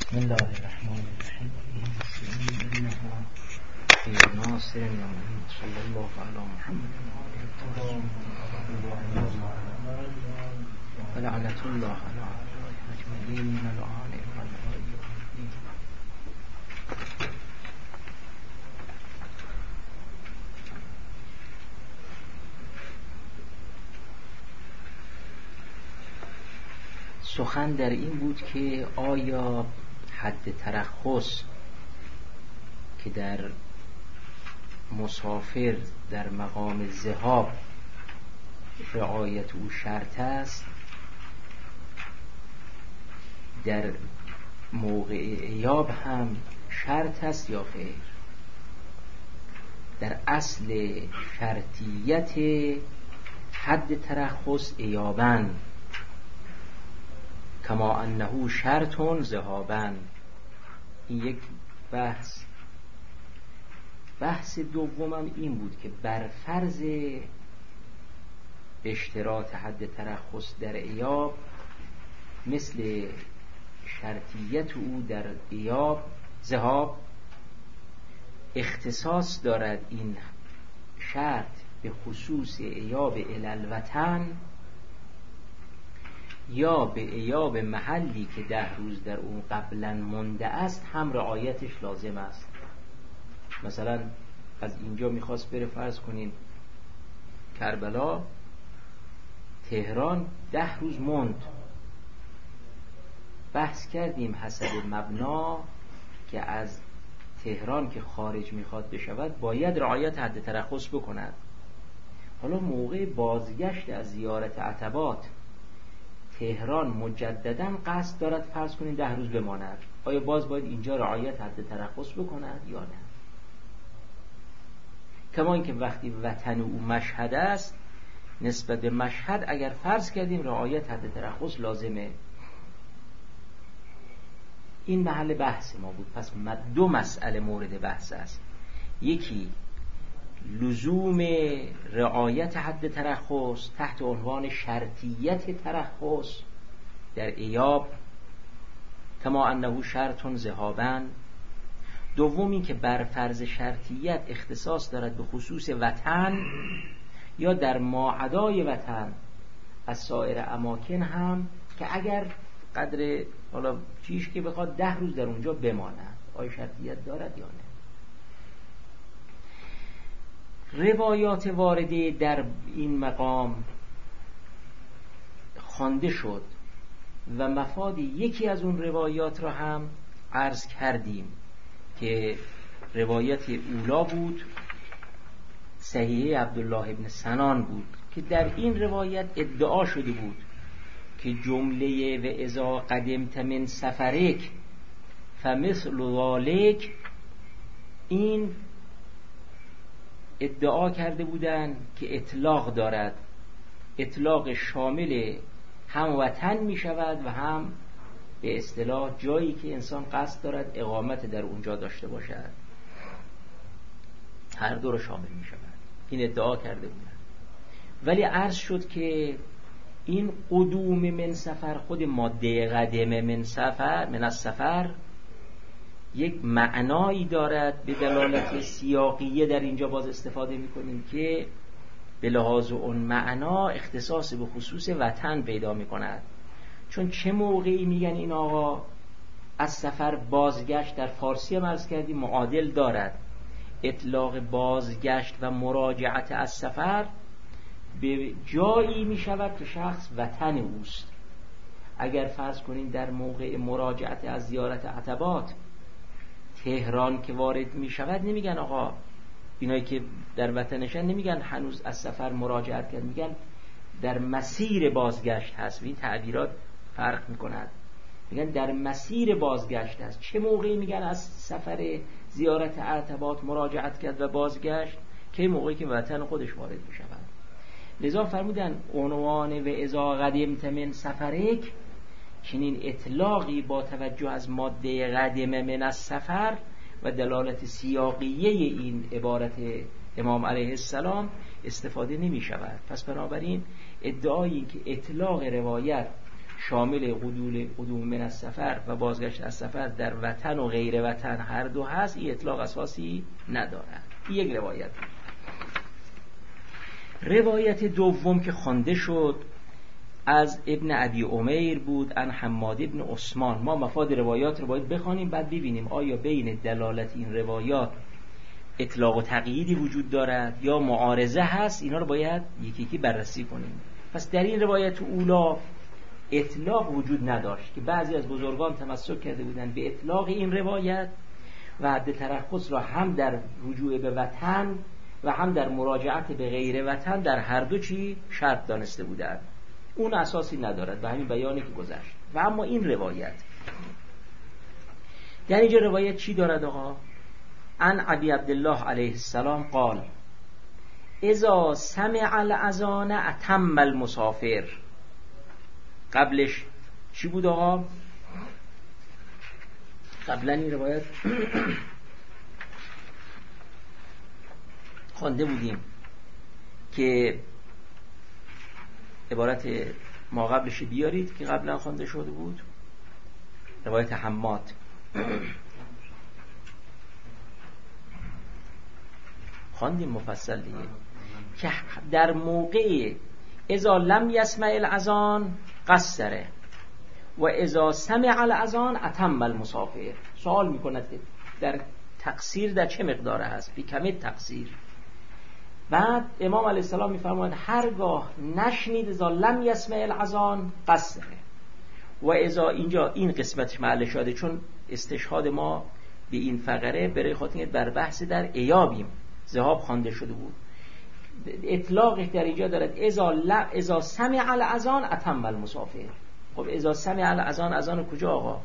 بسم الله الرحمن الرحیم. ناصر محمد صلی الله علی محمد و لعنت الله علی اجمعین من الآن و الآخرین. سخن در این بود که آیا حد ترخص که در مسافر در مقام ذهاب رعایت او شرط است، در موقع ایاب هم شرط است یا خیر؟ در اصل شرطیت حد ترخص ایابن کما انه شرط ذهابن. این یک بحث دومم این بود که بر فرض اشتراط حد ترخص در ایاب مثل شرطیت او در ایاب ذهاب اختصاص دارد این شرط به خصوص ایاب الالوطن یا به ایاب محلی که 10 روز در اون قبلا مونده است هم رعایتش لازم است. مثلا از اینجا میخواست بره فرض کنین کربلا، تهران 10 روز موند. بحث کردیم حسب مبنا که از تهران که خارج میخواد بشود باید رعایت حد ترخص بکند. حالا موقع بازگشت از زیارت عتبات تهران مجددا قصد دارد فرض کنین 10 روز بماند، آیا باز باید اینجا رعایت حد ترخص بکند یا نه؟ کما اینکه وقتی وطن او مشهد است، نسبت به مشهد اگر فرض کردیم رعایت حد ترخص لازمه. این محل بحث ما بود. پس 2 مسئله مورد بحث است. یکی لزوم رعایت حد ترخص تحت عنوان شرطیت ترخص در ایاب کما انه شرط ذهابن. دومی که بر فرض شرطیت اختصاص دارد به خصوص وطن یا در ماعدای وطن از سایر اماکن هم که اگر قدر حالا چیش که بخواد 10 روز در اونجا بماند، آیا شرطیت دارد یا نه؟ روایات وارده در این مقام خوانده شد و مفاد یکی از اون روایات را هم عرض کردیم که روایت اولا بود، صحیحه عبدالله ابن سنان بود که در این روایت ادعا شده بود که جمله و اذا قدمت من سفرک فمثل ذلک، این ادعا کرده بودند که اطلاق دارد، اطلاق شامل هم وطن می شود و هم به اصطلاح جایی که انسان قصد دارد اقامت در اونجا داشته باشد، هر دو رو شامل می شود. این ادعا کرده بودند. ولی عرض شد که این قدوم من سفر، خود ماده قدم من سفر من از سفر یک معنایی دارد به دلالت سیاقیه. در اینجا باز استفاده میکنیم که به لحاظ اون معنا اختصاص به خصوص وطن پیدا میکند. چون چه موقعی میگن این آقا از سفر بازگشت، در فارسی هم عرض کردیم معادل دارد. اطلاق بازگشت و مراجعت از سفر به جایی میشود که شخص وطن اوست. اگر فرض کنین در موقع مراجعت از زیارت عتبات تهران که وارد می شود، نمیگن آقا اینایی که در وطنشن نمیگن هنوز از سفر مراجعت کرد، میگن در مسیر بازگشت هست. این تعبیرات فرق می کند. میگن در مسیر بازگشت هست. چه موقعی میگن از سفر زیارت عتبات مراجعت کرد و بازگشت؟ که موقعی که وطن خودش وارد می شود. لذا فرمودن عنوان و اذا قدمت من سفرک، چنین اطلاقی با توجه از ماده قدم من از سفر و دلالت سیاقیه این عبارت امام علیه السلام استفاده نمی شود. پس بنابراین ادعای این که اطلاق روایت شامل قدوم من السفر و بازگشت از سفر در وطن و غیر وطن هر دو هست، این اطلاق اساسی ندارد. این یک روایت. روایت دوم که خوانده شد از ابن ابی عمیر بود عن حماد ابن عثمان. ما مفاد روایات رو باید بخوانیم، بعد ببینیم آیا بین دلالت این روایات اطلاق و تقییدی وجود دارد یا معارضه هست. اینا رو باید یکی یکی بررسی کنیم. پس در این روایت اولا اطلاق وجود نداشت که بعضی از بزرگان تمسک کرده بودند به اطلاق این روایت و حد ترخص را هم در رجوع به وطن و هم در مراجعت به غیر وطن در هر دو چی شرط دانسته بودند. اون اساسی ندارد و همین بیانی که گذشت. و اما این روایت در اینجا روایت چی دارد آقا؟ عن ابی عبدالله علیه السلام قال اذا سمع الاذان اتم المسافر. قبلش چی بود آقا؟ قبلا این روایت خوانده بودیم که عبارت ما قبلش بیارید که قبلا خوانده شده بود، روایت حماد. خواندیم مفصل دیگه که در موقع اذا لم یسمع الاذان قصره و اذا سمع الاذان اتم المسافر. سوال میکند که در تقصیر در چه مقدار هست؟ بی کمی تقصیر. بعد امام علیه السلام میفرماید هرگاه نشنید اذا لم یسمع الاذان قصره و اذا، اینجا این قسمتش محل شاده چون استشهاد ما به این فقره برای خاطر بر بحث در ایابیم ذهاب خوانده شده بود. اطلاقش در اینجا دارد اذا سمع الاذان اتم المسافر. خب اذا سمع الاذان، اذان کجا آقا؟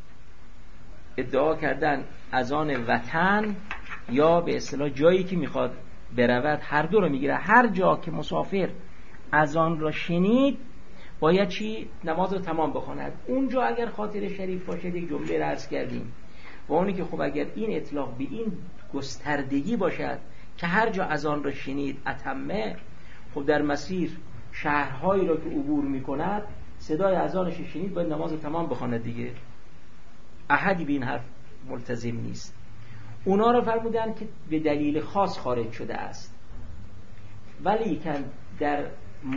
ادعا کردن اذان وطن یا به اصطلاح جایی که میخواد برود، هر دو رو میگیره. هر جا که مسافر اذان را شنید باید چی؟ نماز رو تمام بخواند. اونجا اگر خاطر شریف باشه، یک جمله را عرض کردیم و اونی که خب اگر این اطلاق به این گستردگی باشد که هر جا اذان را شنید اتمه، خب در مسیر شهرهایی را که عبور میکند صدای اذانش شنید باید نماز رو تمام بخواند دیگه. احدی به این حرف ملتزم نیست. اونا رو فرمودن که به دلیل خاص خارج شده است، ولی که در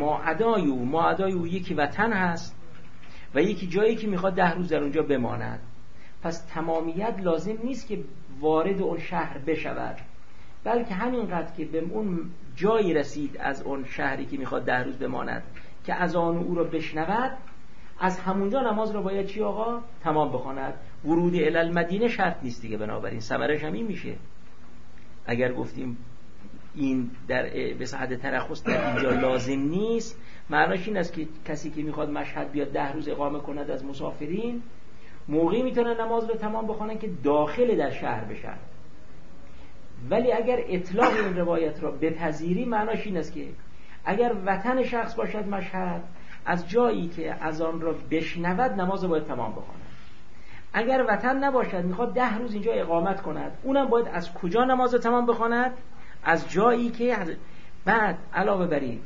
ماعدای او یکی وطن هست و یکی جایی که میخواد 10 روز در اونجا بماند. پس تمامیت لازم نیست که وارد اون شهر بشود، بلکه همینقدر که به اون جایی رسید از اون شهری که میخواد 10 روز بماند که اذان او رو بشنود، از همونجا نماز رو باید چی آقا؟ تمام بخواند. ورود الی المدینه شرط نیست دیگه. بنابراین ثمرش هم این میشه اگر گفتیم این در به صحت ترخص در اینجا لازم نیست، معناش این است که کسی که میخواد مشهد بیاد 10 روز اقامه کند از مسافرین، موقعی میتونه نماز رو تمام بخونه که داخل در شهر بشن. ولی اگر اطلاق این روایت را بپذیری، معناش این است که اگر وطن شخص باشد مشهد، از جایی که اذان را بشنود نماز رو باید تمام بخواند. اگر وطن نباشد، میخواد 10 روز اینجا اقامت کند، اونم باید از کجا نماز رو تمام بخواند؟ از جایی که بعد علاوه بر این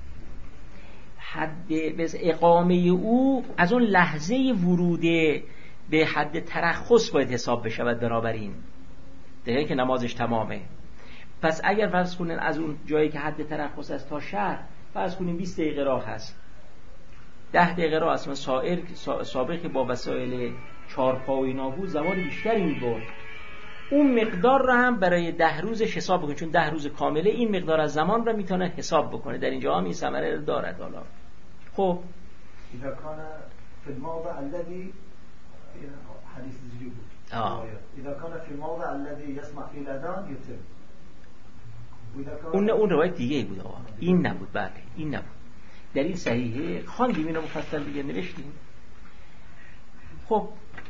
حد اقامه او از اون لحظه ورود به حد ترخص باید حساب بشود. بنابراین دیگه که نمازش تمامه. پس اگر فرض کنین از اون جایی که حد ترخص است تا شهر فرض کنین 20 دقیقه راه هست، 10 دقیقه راه اصلا سابق با وسایل چارپا و اینا بود زمان بیشتری می‌برد. اون مقدار رو هم برای 10 روزش حساب بکنید، چون 10 روز کامله این مقدار از زمان رو میتونه حساب بکنه. در اینجا هم این ثمره دارد. حالا خب اذا كان في الموضع الذي حديث الزجوج اذا كان في الموضع الذي يسمع فيه الاذان يتم. اون روایت دیگه بود آقا، این نبود. بله این نبود. دلیل صحیحه، خواندیم اینو مفصل دیگه نوشتیم. خب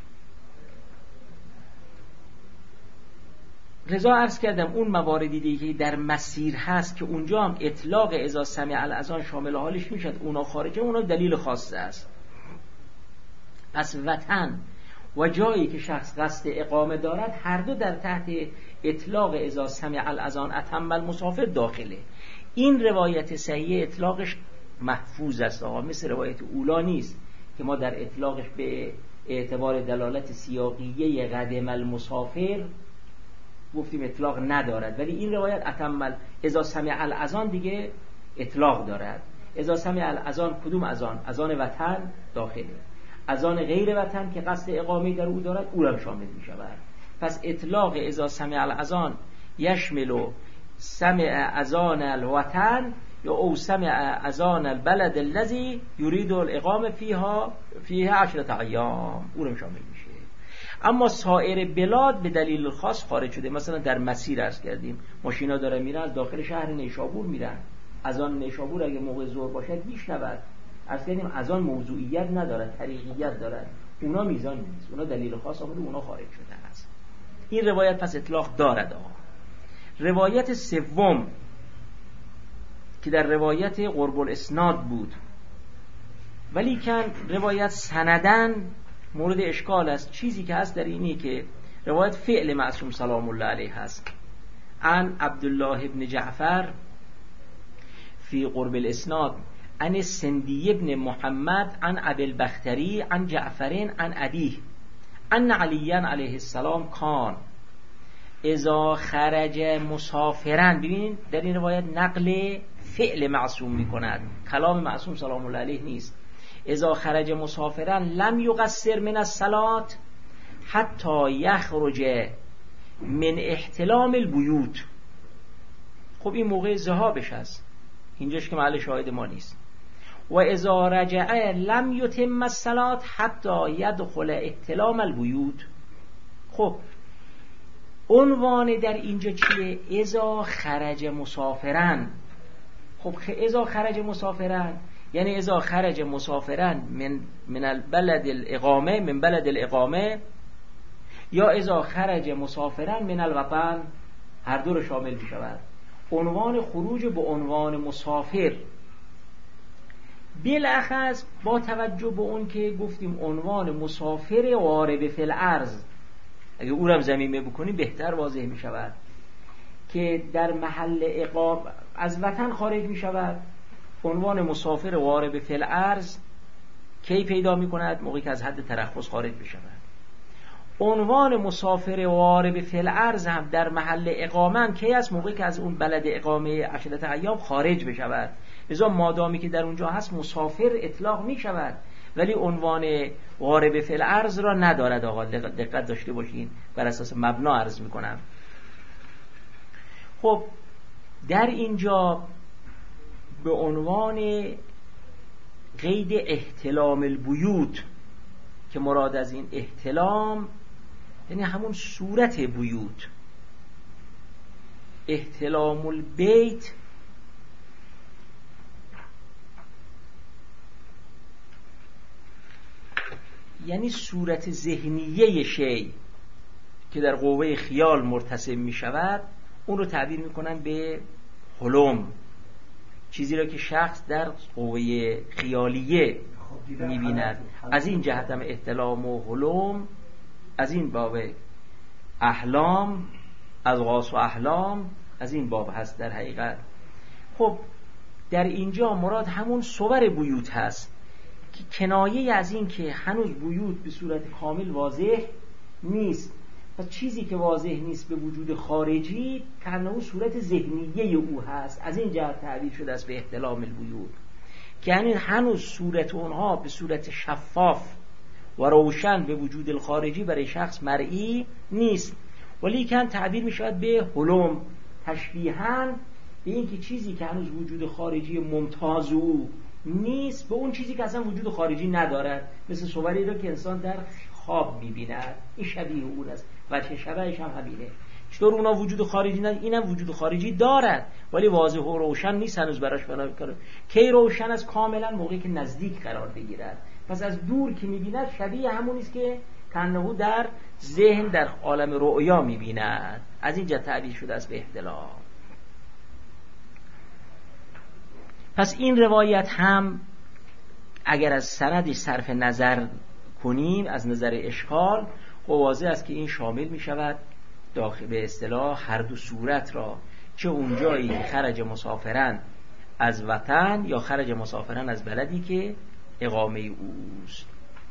رضا عرض کردم اون مواردی دیگه در مسیر هست که اونجا هم اطلاق اذا سمع الاذان شامل حالش میشد، اونا خارجه، اونا دلیل خاصه است. پس وطن و جایی که شخص قصد اقامه دارد هر دو در تحت اطلاق اذا سمع الاذان اتم المسافر داخله. این روایت صحیح اطلاقش محفوظ است آقا، مثل روایت اولا نیست که ما در اطلاقش به اعتبار دلالت سیاقیه قدم المسافر گفتیم اطلاق ندارد، ولی این روایت اتمل اذا سمع الاذان دیگه اطلاق دارد. اذا سمع الاذان کدوم اذان؟ اذان وطن داخله، اذان غیر وطن که قصد اقامه در او دارد او را شامل می شود. پس اطلاق اذا سمع الاذان یشمل سمع اذان الوطن یا او سمع اذان البلد الذي يريد الاقامه فيها 10 ایام او را شامل میشه. اما سایر بلاد به دلیل خاص خارج شده. مثلا در مسیر عرض کردیم ماشینا داره میره از داخل شهر نیشابور میرن، اذان نیشابور اگه موقع ظهر باشد میشنود. عرض کردیم اذان موضوعیت ندارد، طریقیت دارد، اونا میزان نیست، اونا دلیل خاص آمده اونا خارج شده است. این روایت پس اطلاق دارد. روایت سوم که در روایت قرب الاسناد بود، ولی کن روایت سندن مورد اشکال است. چیزی که هست در اینی که روایت فعل معصوم سلام الله علیه هست عن عبدالله ابن جعفر فی قرب الاسناد عن سندی ابن محمد عن ابی البختری عن جعفرین عن ابیه ان علی علیه السلام کان اذا خرج مسافرن. ببینید در این روایت نقل فعل معصوم میکند، کلام معصوم سلام الله علیه نیست. اذا خرج مسافرن لم یقصر من الصلاة حتی یخرج من احتلام البیوت. خب این موقع ذهابش هست، اینجاش که محل شاهد ما نیست. و اذا رجع لم یتم الصلاة حتی یدخل احتلام البیوت. خب عنوان در اینجا چیه؟ اذا خرج مسافرن. خب اذا خرج مسافرن یعنی اذا خرج مسافرن من البلد الاقامه، من بلد الاقامه، یا اذا خرج مسافرن من الوطن، هر دو رو شامل می شود. عنوان خروج به عنوان مسافر بالاخص با توجه به اون که گفتیم عنوان مسافر وارد فی الارض، اگه او رو هم ضمیمه بکنیم بهتر واضح می شود که در محل اقامه از وطن خارج می شود. عنوان مسافر وارد فی الارض کی پیدا می کند؟ موقعی که از حد ترخص خارج می شود. عنوان مسافر وارد فی الارض هم در محل اقامه کی است؟ موقعی که از اون بلد اقامه 10 ایام خارج بشود. لذا مادامی که در اونجا هست مسافر اطلاق می شود، ولی عنوان وارد فی الارض را ندارد. آقا دقت داشته باشین، بر اساس مبنا عرض می کنم. خب در اینجا به عنوان قید احتلام البیوت که مراد از این احتلام یعنی همون صورت بیوت، احتلام البیت یعنی صورت ذهنیه شی که در قوه خیال مرتسم می شود، اون رو تعبیر می کنن به حلم، چیزی را که شخص در قوه خیالیه می بیند. از این جهت هم احتلام و حلم از این باب احلام، از غاص و احلام از این باب هست در حقیقت. خب در اینجا مراد همون صور بیوت هست که کنایه از این که هنوز بیوت به صورت کامل واضح نیست و چیزی که واضح نیست به وجود خارجی کنه صورت ذهنیه او هست. از این جهت تعبیر شده است به احتلام البیوت که یعنی هنوز صورت اونها به صورت شفاف و روشن به وجود الخارجی برای شخص مرئی نیست، ولی کن تعبیر می شود به حلم، تشبیهاً به این که چیزی که هنوز وجود خارجی ممتاز او نیست به اون چیزی که اصلا وجود خارجی ندارد، مثل صوری را که انسان در خواب می‌بیند، این شبیه اون است. وجه شبهش هم همینه. چطور اونا وجود خارجی ندارد، اینم وجود خارجی دارد ولی واضح و روشن نیست هنوز براش بنا کنه. کی روشن است؟ کاملا موقعی که نزدیک قرار بگیرد. پس از دور که می‌بیند شبیه همون است که کنهو در ذهن در عالم رؤیا می‌بیند. از اینجا تعبیر شده است به احتلام. پس این روایت هم اگر از سندش صرف نظر کنیم از نظر اشکال، واضح است که این شامل می شود داخل به اصطلاح هر دو صورت را، چه اونجایی که خرج مسافرن از وطن یا خرج مسافرن از بلدی که اقامه اوست.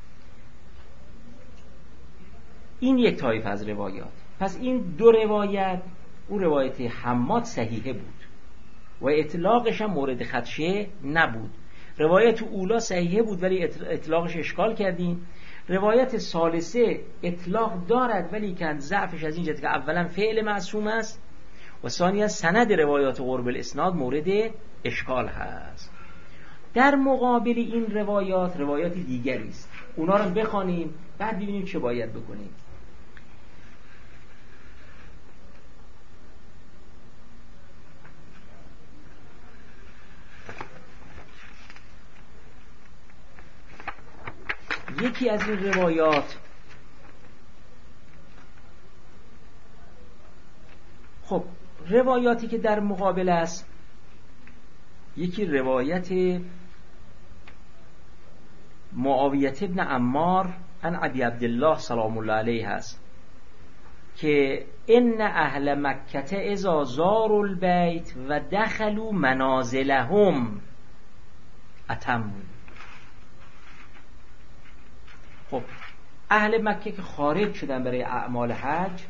این یک طایفه از روایات. پس این دو روایت، اون روایت حماد صحیحه بود و اطلاقش هم مورد خدشه نبود. روایت اولا صحیحه بود ولی اطلاقش اشکال کردیم. روایت ثالثه اطلاق دارد ولی که ضعفش از این جهت که اولا فعل معصوم است و ثانیا سند روایات قرب الاسناد مورد اشکال هست. در مقابل این روایات دیگری است. اونا رو بخوانیم بعد ببینیم چه باید بکنیم. یکی از این روایات، خب روایاتی که در مقابل است، یکی روایت معاویه ابن عمار عن ابی عبدالله سلام الله علیه هست که ان اهل مکه اذا زاروا البیت و دخلوا منازلهم اتموا. خب اهل مکه که خارج شدن برای اعمال حج،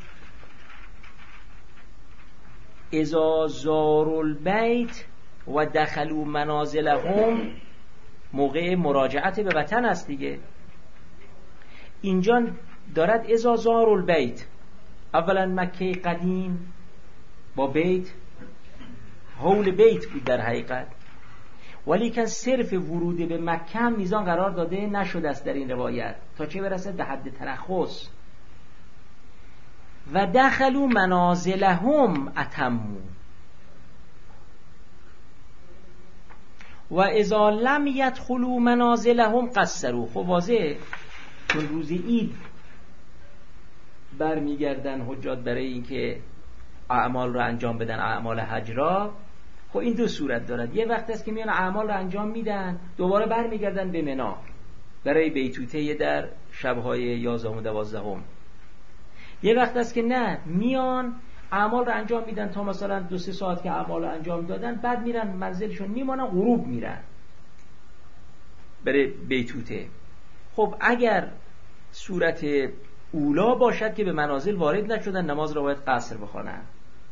اذا زاروا البیت و دخلوا منازلهم موقع مراجعت به وطن است دیگه. اینجا دارد اذا زاروا البیت، اولا مکه قدیم با بیت حول بیت بود در حقیقت، ولی که صرف ورود به مکه هم میزان قرار داده نشده است در این روایت تا چه برسه به حد ترخص. و دخلوا منازلهم اتموا و اذا لم يدخلوا منازلهم قصروا. خب واضحه چون روز عید برمیگردن حجاج برای اینکه اعمال رو انجام بدن، اعمال حج را. خب این دو صورت دارد. یه وقت است که میان اعمال رو انجام میدن دوباره برمیگردن به منا برای بیتوته در شبهای 11 و 12. یه وقت است که نه، میان اعمال رو انجام میدن تا مثلا 2-3 ساعت که اعمال رو انجام دادن، بعد میرن منزلشون میمونن، غروب میرن برای بیتوته. خب اگر صورت اولا باشد که به منازل وارد نشدن، نماز رو باید قصر بخوانن.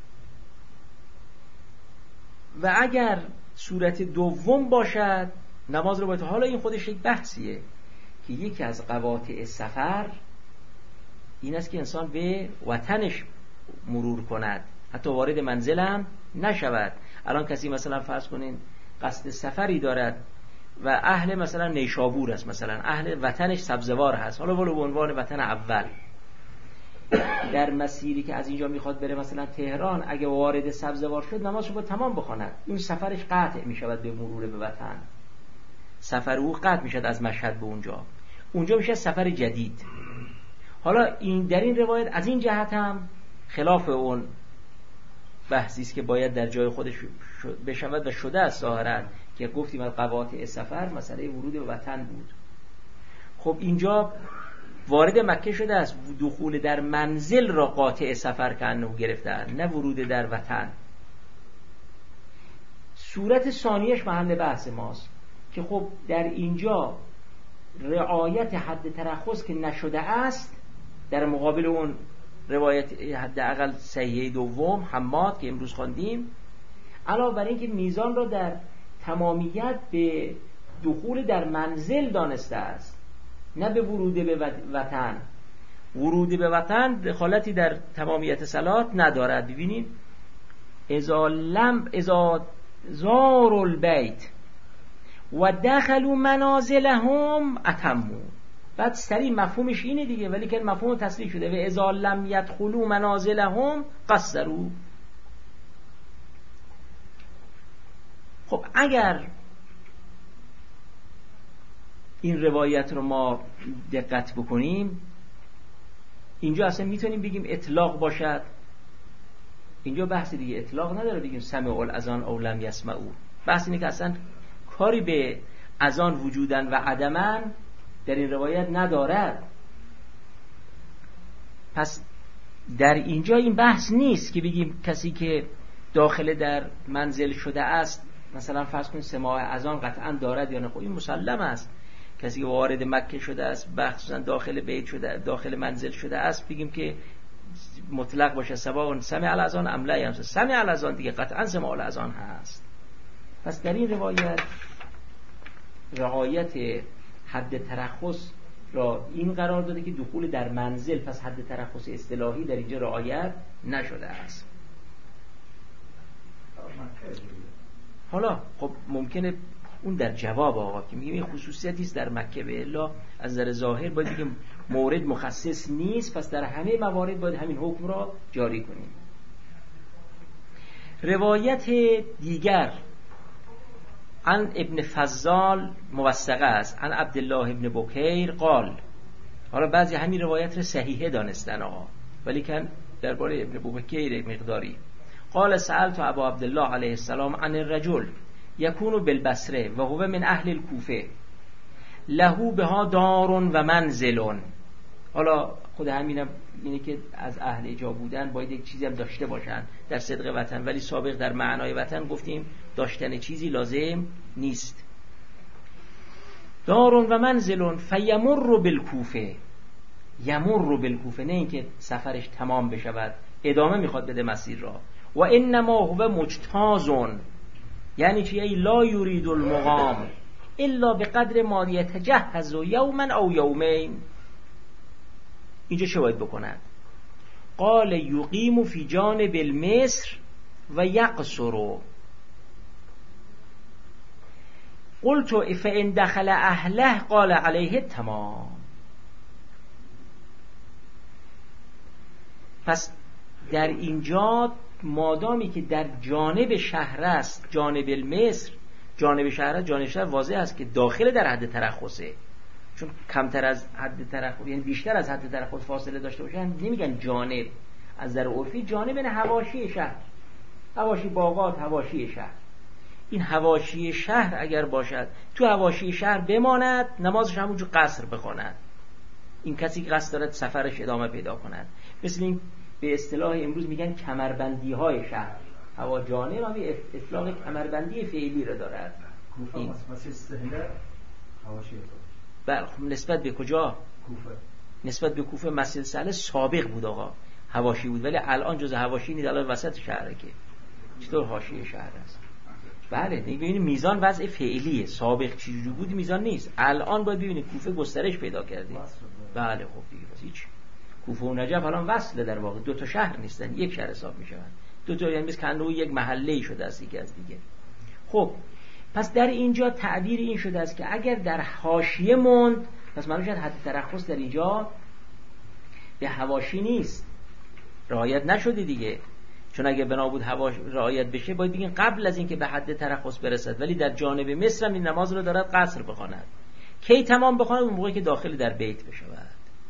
و اگر صورت دوم باشد نماز رو باید، حالا این خودش یک بحثیه که یکی از قواطع سفر این است که انسان به وطنش مرور کند، حتی وارد منزلم نشود. الان کسی مثلا فرض کنین قصد سفری دارد و اهل مثلا نیشابور است، مثلا اهل وطنش سبزوار هست، حالا ولو به عنوان وطن اول، در مسیری که از اینجا میخواد بره مثلا تهران، اگه وارد سبزوار شد نمازش رو تمام بخواند، اون سفرش قطع میشود به مرور به وطن، سفر او قطع میشد از مشهد به اونجا میشه سفر جدید. حالا این در این روایت از این جهت هم خلاف اون بحثی است که باید در جای خودش بشود و شده است ظاهرا، که گفتیم از قواطع سفر مسئله ورود به وطن بود. خب اینجا وارد مکه شده است، دخول در منزل را قاطع سفر کنه گرفتن، نه ورود در وطن. صورت ثانیش محل بحث ماست که خب در اینجا رعایت حد ترخص که نشده است، در مقابل اون روایت حداقل صحیحه دوم حماد که امروز خواندیم، علاوه بر این که میزان را در تمامیت به دخول در منزل دانسته است، نه به ورود به وطن. ورود به وطن دخالتی در تمامیت صلات ندارد. ببینید اذا زاروا البیت و دخلوا منازلهم اتموا. بعد سریع مفهومش اینه دیگه، ولی که مفهوم تصریح شده و اذا لم يدخلوا منازلهم قصروا. خب اگر این روایت رو ما دقت بکنیم، اینجا اصلا میتونیم بگیم اطلاق باشد. اینجا بحث دیگه اطلاق نداره بگیم سمعوا الاذان او لم يسمعوا. بحث اینه که اصلا کاری به اذان وجودن و عدمن در این روایت ندارد. پس در اینجا این بحث نیست که بگیم کسی که داخل در منزل شده است مثلا فرض کنید سماع اذان قطعا دارد یا نه. خب این مسلم است، کسی که وارد مکه شده است، مخصوصا داخل بیت شده، داخل منزل شده است، بگیم که مطلق باشه سواء سمع الاذان ام لا یسمع. سمع الاذان دیگه قطعا سماع الاذان هست. پس در این روایت رعایت حد ترخص را این قرار داده که دخول در منزل، پس حد ترخص اصطلاحی در اینجا رعایت نشده است. حالا خب ممکنه اون در جواب آقا که میگیم این خصوصیتی است در مکه، به الا از نظر ظاهر باید بگیم مورد مخصص نیست، پس در همه موارد باید همین حکم را جاری کنیم. روایت دیگر عن ابن فضال موثقه است، عن عبدالله ابن بکیر قال. حالا بعضی همین روایت را صحیحه دانستن آقا، ولی کن درباره ابن بکیر مقداری. قال سألت ابا عبدالله علیه السلام عن الرجل یکون بالبصره و هو من اهل الکوفه له بها دار و منزل. حالا خود همینم اینه که از اهل جا بودن باید یک چیزی هم داشته باشن در صدق وطن، ولی سابق در معنای وطن گفتیم داشتن چیزی لازم نیست. دار و منزل فیمر بالکوفه، یمر بالکوفه، نه اینکه سفرش تمام بشود، ادامه میخواد بده مسیر را. و انما هو مجتاز، یعنی چی؟ ای لا یرید المقام الا بقدر ما یتجهز یوما او یومین. اینجا چه باید بکند؟ قال یقیم فی جانب المصر و یقصر. قلت فإن دخل اهله قال علیه تمام. پس در اینجا مادامی که در جانب شهر است، جانب المصر، جانب شهر، جانب شهر واضح است که داخل در حد ترخصه، چون کمتر از حد ترخص یعنی بیشتر از حد ترخص فاصله داشته باشن نمیگن جانب. از در عرفی جانب نه حواشی شهر، حواشی باغات، حواشی شهر. این حواشی شهر اگر باشد تو حواشی شهر بماند، نمازش همونجور قصر بخواند. این کسی که قصد دارد سفرش ادامه پیدا کند، مثل این به اصطلاح امروز میگن کمربندی های شهر. هوا جانب هم اطلاق کمربندی فعلی را دارد. کوفه مثل سهله حواشی بله. نسبت به کجا؟ کوفه. نسبت به کوفه مسجد سهله سابق بود آقا، حواشی بود، ولی الان جز حواشی نیست، الان وسط شهره. که چطور حاشیه شهر است؟ بله دیگه ببینید میزان وضع فعلیه، سابق چجوری بود میزان نیست. الان باید ببینید کوفه گسترش پیدا کرده. بله خب دیگه هیچ. کوفه و نجف الان وصله، در واقع دو تا شهر نیستن، یک شهر حساب میشوند. دو تا یعنی مثل کنده یک محله شده است یکی از دیگه. خب پس در اینجا تعبیر این شده است که اگر در حاشیه موند، پس معلوم شد حد ترخص در اینجا به حواشی نیست، رعایت نشده دیگه. چون اگه بنا بود رعایت بشه باید بگین قبل از اینکه به حد ترخص برسد، ولی در جانب مصر هم این نماز رو دارد قصر بخواند. کی تمام بخواند؟ اون موقعی که داخل در بیت بشود.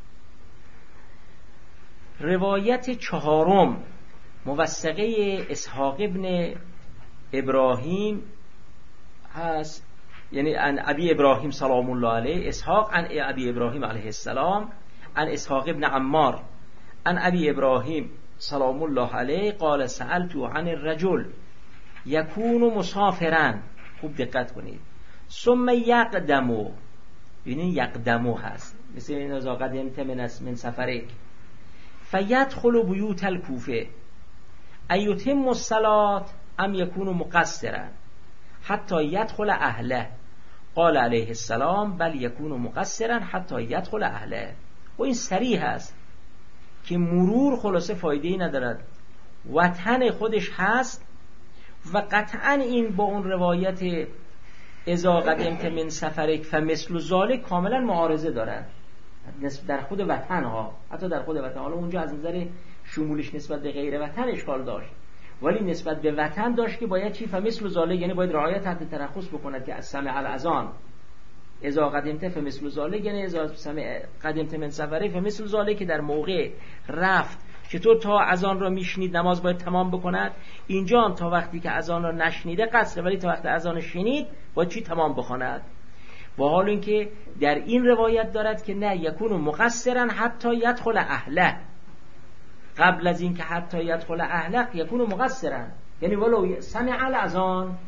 روایت چهارم موثقه اسحاق ابن ابراهیم هست، یعنی عن ابی ابراهیم سلام الله علیه، اسحاق عن ابی ابراهیم علیه السلام، عن اسحاق ابن عمار عن ابی ابراهیم سلام الله علیه قال سألت عن الرجل یکون مسافرا. خوب دقت کنید. ثم یقدمو، ببینید یقدمو هست مثل این از قدمت من سفرک، فیدخل بیوت الکوفه ایتم الصلاة ام یکون مقصرا حتی یدخل اهله قال علیه السلام بل یکون مقصرا حتی یدخل اهله. و این صریح است که مرور خلاصه فایده‌ای ندارد، وطن خودش هست و قطعا این با اون روایت اذا قدمت من سفرک فمثل ذلک کاملا معارضه دارد در خود وطن ها، حتی در خود وطن. حالا اونجا از نظر شمولش نسبت به غیر وطن اشکال داشت، ولی نسبت به وطن داشت که باید چی؟ فمثل ذلک، یعنی باید رعایت حد ترخص بکند که از سمع الاذان اذا قدمت فمثل ذلک، یعنی اذا قدمت من سفرک فمثل ذلک، که در موقع رفت چطور تا اذان را میشنید نماز باید تمام بکند، اینجا هم تا وقتی که اذان را نشنیده قصر، ولی تا وقتی اذان شنید باید چی؟ تمام بخواند. و حال اینکه در این روایت دارد که نه یکون مقصرا حتی یدخل اهله، قبل از این که حتی یدخل اهله یکون مقصرا، یعنی ولو سمع الاذان،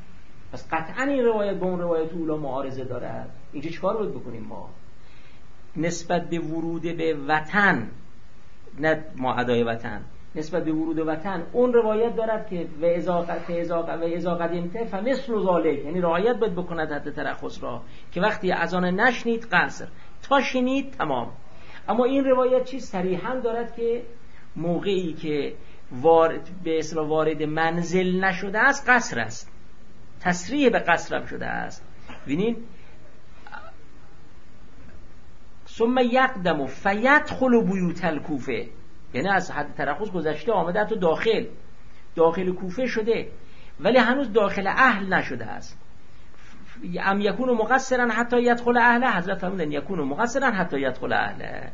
پس قطعا این روایت با اون روایت اولا معارضه دارد. اینجا چیکار باید بکنیم ما نسبت به ورود به وطن، نه ما ادای وطن، نسبت به ورود وطن اون روایت دارد که و اذا قدمت فمثل ذلک، یعنی رعایت باید بکند حد ترخص را که وقتی اذان نشنید قصر، تا شنید تمام. اما این روایت چیز صریحا دارد که موقعی که به اصطلاح وارد منزل نشده است قصر است، تصریح به قصر هم شده است. ببینید ثم یقدم فیدخل بیوت الکوفه، یعنی از حد ترخص گذشته آمده تو داخل کوفه شده ولی هنوز داخل اهل نشده است. ام یکون مقصرا حتی یدخل اهله، حضرت فرمودن یکون مقصرا حتی یدخل اهله.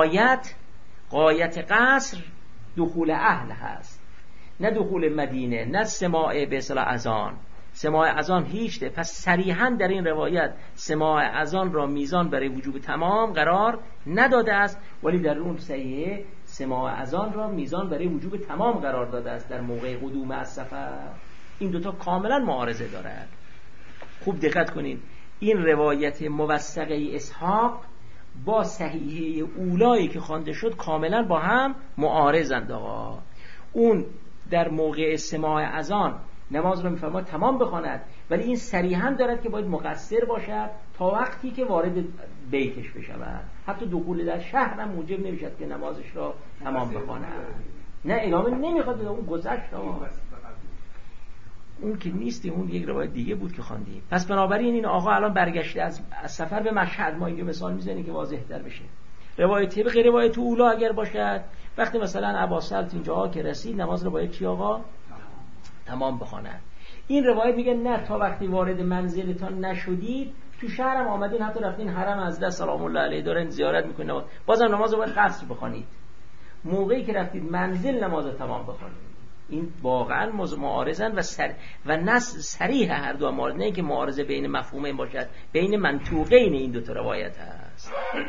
غایت قصر دخول اهل هست، نه دخول مدینه، نه سماع به اصطلاح اذان. سماع اذان هیچ ده. پس صریحا در این روایت سماع اذان را میزان برای وجوب تمام قرار نداده است، ولی در اون صحیحه سماع اذان را میزان برای وجوب تمام قرار داده است در موقع قدوم از سفر. این دوتا کاملا معارضه دارد. خوب دقت کنید، این روایت موثقه اسحاق با صحیحه اولایی که خوانده شد کاملا با هم معارضند. آقا اون در موقع سماع اذان نماز رو میفرماید تمام بخواند، ولی این صریحا دارد که باید مقصر باشد تا وقتی که وارد بیتش بشود. حتی دخول در شهر هم موجب نمیشد که نمازش را تمام بخواند. نه ادامه نمیخواد، اون گذشت. اون که نیستی، اون یک روایت دیگه بود که خواندیم. پس بنابراین این آقا الان برگشته از سفر به مشهد. ما اینجا مثال میزنیم که واضح تر بشه. روایت به غیر روایت اولا اگر باشد، وقتی مثلا اباسلط اینجا که رسید نماز رو باید چی آقا تمام بخواند. این روایت میگه نه، تا وقتی وارد منزلتان نشدید تو شهرم آمدین، حتی رفتین حرم از سلام الله علیه دارین زیارت میکنین، بازم نماز رو باید قصر بخوانید. موقعی که رفتید منزل نماز رو تمام بخوانید. این واقعا معارضن و نص صریح هر دو معارض، نه که معارضه بین مفهومین باشد، بین منطوقین این دو تا روایت هست.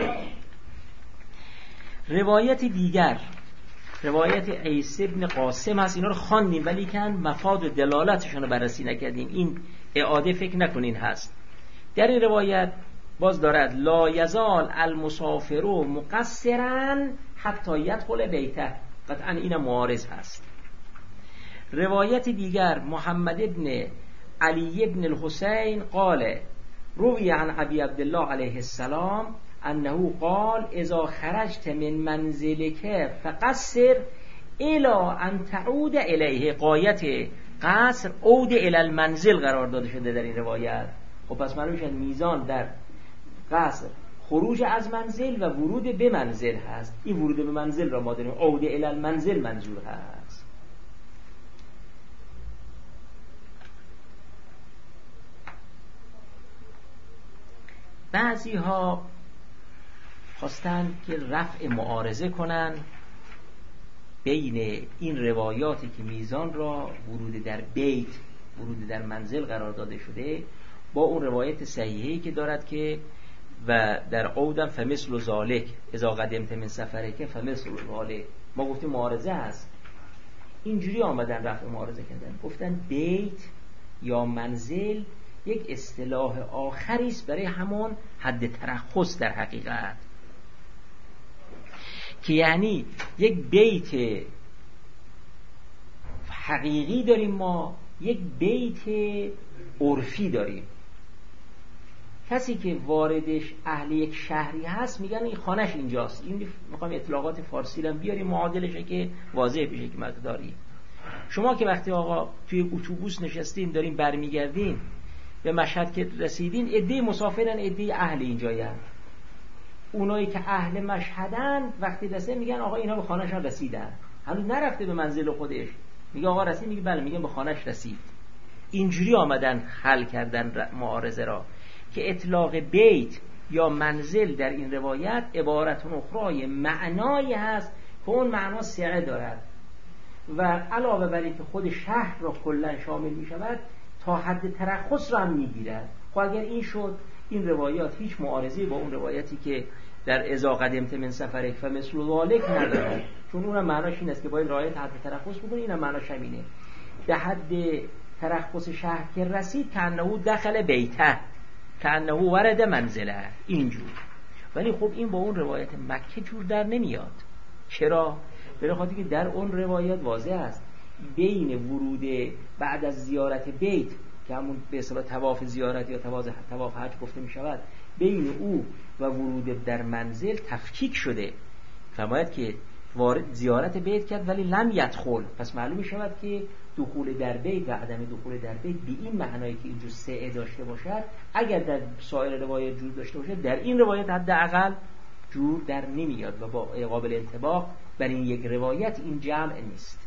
روایت دیگر روایت عیسی بن قاسم هست. اینا رو خواندیم ولی کن مفاد و دلالتشون رو بررسی نکردیم. این اعاده فکر نکنین هست. در این روایت باز دارد لا یزال المسافر مقصرا حتی یدخل بیته. قطعا این معارض هست. روایت دیگر محمد ابن علی ابن الحسین قال روی عن ابی عبدالله علیه السلام انه قال اذا خرجت من منزلك فقصر الى ان تعود الیه. قایت قصر عود الی المنزل قرار داده شده در این روایت. خب پس معلوم شد میزان در قصر خروج از منزل و ورود به منزل هست. این ورود به منزل را ما داریم عود الی المنزل منظور هست. بعضی ها خواستن که رفع معارضه کنن بین این روایاتی که میزان را ورود در بیت، ورود در منزل قرار داده شده، با اون روایت صحیحی که دارد که و در عودم فمثل ذالک اذا قدمت من سفرک فمثل ذالک. ما گفتیم معارضه هست، اینجوری آمدن رفع معارضه کردن، گفتن بیت یا منزل یک اصطلاح آخری است برای همون حد ترخص در حقیقت، که یعنی یک بیت حقیقی داریم، ما یک بیت عرفی داریم. کسی که واردش اهل یک شهری هست میگن این خانش اینجاست. این میخوام اطلاقات فارسی هم بیاریم معادلشه که واضح بشه که مقداری. شما که وقتی آقا توی اتوبوس نشستین دارین برمیگردین به مشهد که رسیدین، عده مسافرن عده اهل اینجاین. اونایی که اهل مشهدن وقتی رسیدن میگن آقا اینا به خانه‌شان رسیدن، هنوز نرفته به منزل خودش. میگه آقا رسید، میگه بله، میگه به خانه‌اش رسید. اینجوری آمدن حل کردن معارضه را که اطلاق بیت یا منزل در این روایت عبارت اخرای معنایی هست که اون معنا صیغه دارد و علاوه بر اینکه خود شهر را کلا شامل می شود تا حد ترخص را هم می گیرد. خب اگر این شد، این روایات هیچ معارضه‌ای با اون روایتی که در اذا قدمت من سفرک فمثل ذالک ندارد، چون اونم معناش این است که باید رعایت حد ترخص بکنی. اینم معناش همینه. به حد ترخص شهر که رسید کأنه دخل بیته کأنه ورد منزله اینجور. ولی خب این با اون روایت مکه جور در نمیاد. چرا؟ به خاطر که در اون روایت واضح است بین ورود بعد از زیارت بیت که همون به اصطلاح طواف زیارت یا طواف حج گفته می شود، بین او و ورود در منزل تفکیک شده. فرماید که وارد زیارت بیت کرد ولی لم یدخل، پس معلوم می شود که دخول در بیت و عدم دخول در بیت به این معنایی که اینجور سعه داشته باشد اگر در سایر روایت جور داشته باشد، در این روایت حداقل جور در نمیاد و با قابل انطباق بر این یک روایت این جمع نیست.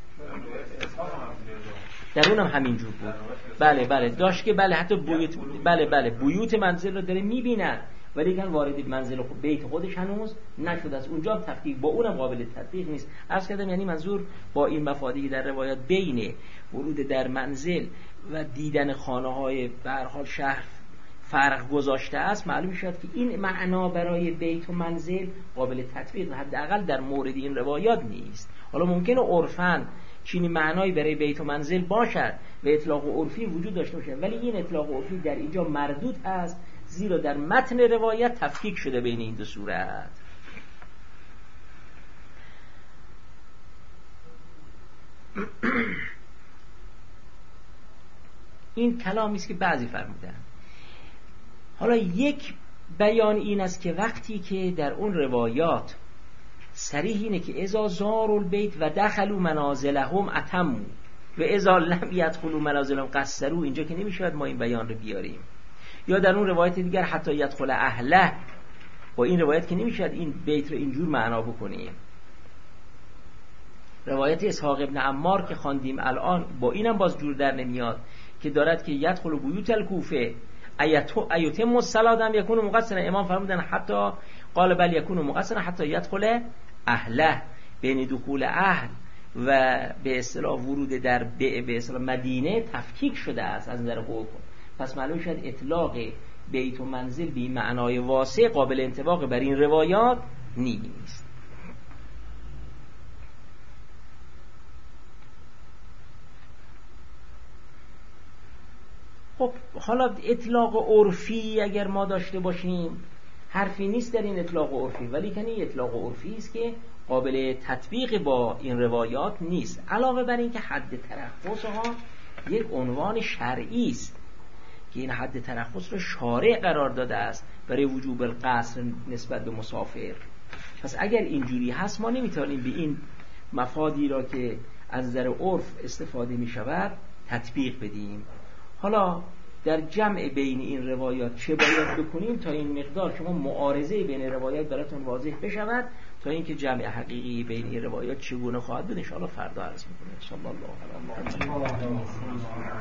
در اونم همین جور بود. بله داشت که بله حتی بیوت منزل رو داره میبینن ولی کن وارد منزل بیت خودش هنوز نشده است. اونجا تفکیک با اونم قابل تطبیق نیست. عرض کردم یعنی منظور با این مفادی در روایات بین ورود در منزل و دیدن خانه‌های به هر حال شهر فرق گذاشته است. معلوم شد که این معنا برای بیت و منزل قابل تطبیق حداقل در مورد این روایات نیست. حالا ممکنه عرفاً چنین معنایی برای بیت و منزل باشد و اطلاق عرفی وجود داشته باشد، ولی این اطلاق عرفی در اینجا مردود است زیرا در متن روایت تفکیک شده بین این دو صورت. این کلامی است که بعضی فرمودن. حالا یک بیان این است که وقتی که در اون روایات صریح اینه که اذا زاروا البیت و دخلوا منازلهم اتموا و اذا لم يدخلوا منازلهم قصروا، اینجا که نمیشود ما این بیان رو بیاریم. یا در اون روایت دیگر حتی یدخل اهله، با این روایت که نمیشود این بیت رو اینجور معنا بکنیم. روایت اسحاق ابن عمار که خواندیم الان با اینم باز جور در نمیاد که دارد که یدخل بیوت الکوفه ایتم الصلاه یکون مقصرا. امام فرمودن حتی قال بل یکون مقصرا حتی یدخل اهله، بین دخول اهل و به اصطلاح ورود در به اصطلاح مدینه تفکیک شده است از نظر حکم. پس معلوم شد اطلاق بیت و منزل به معنای واسع قابل انطباق بر این روایات نیست. خب حالا اطلاق عرفی اگر ما داشته باشیم حرفی نیست در این اطلاق عرفی، ولی کنی اطلاق عرفی است که قابل تطبیق با این روایات نیست. علاوه بر این که حد ترخص ها یک عنوان شرعی است که این حد ترخص رو شارع قرار داده است برای وجوب القصر نسبت به مسافر. پس اگر اینجوری هست ما نمیتونیم به این مفادی را که از نظر عرف استفاده می شود تطبیق بدیم. حالا در جمع بین این روایات چه باید بکنیم تا این مقدار شما معارضه بین روایات براتون واضح بشود، تا اینکه جمع حقیقی بین این روایات چگونه خواهد بود ان شاء الله فردا عرض می‌کنیم. ان شاء الله.